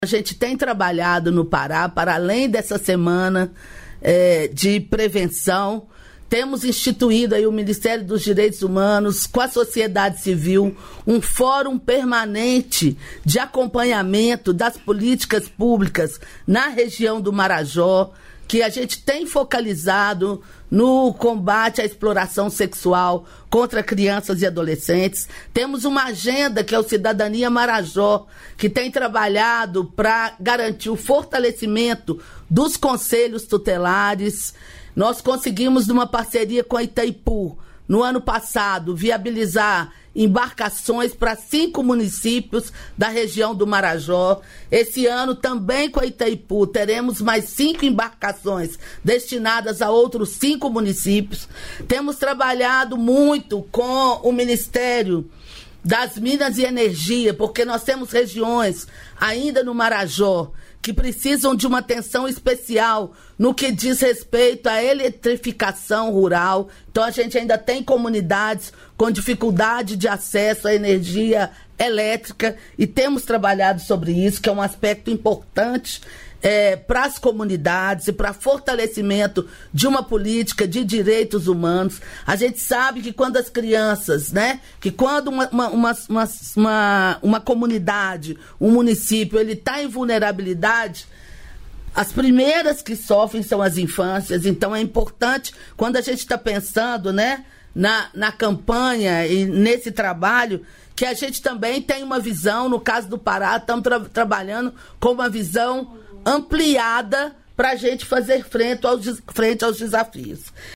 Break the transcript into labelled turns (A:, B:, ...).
A: A gente tem trabalhado no Pará, para além dessa semana de prevenção, temos instituído aí o Ministério dos Direitos Humanos, com a sociedade civil, um fórum permanente de acompanhamento das políticas públicas na região do Marajó, que a gente tem focalizado no combate à exploração sexual contra crianças e adolescentes. Temos uma agenda que é o Cidadania Marajó, que tem trabalhado para garantir o fortalecimento dos conselhos tutelares. Nós conseguimos, numa parceria com a Itaipu, no ano passado, viabilizar embarcações para 5 municípios da região do Marajó. Esse ano, também com a Itaipu, teremos mais 5 embarcações destinadas a outros 5 municípios. Temos trabalhado muito com o Ministério das Minas e Energia, porque nós temos regiões ainda no Marajó que precisam de uma atenção especial no que diz respeito à eletrificação rural. Então, a gente ainda tem comunidades com dificuldade de acesso à energia elétrica e temos trabalhado sobre isso, que é um aspecto importante para as comunidades e para fortalecimento de uma política de direitos humanos. A gente sabe que quando as crianças, que quando uma comunidade, um município, ele está em vulnerabilidade, as primeiras que sofrem são as infâncias. Então é importante, quando a gente está pensando na campanha e nesse trabalho, que a gente também tem uma visão. No caso do Pará, estamos trabalhando com uma visão ampliada para a gente fazer frente aos desafios.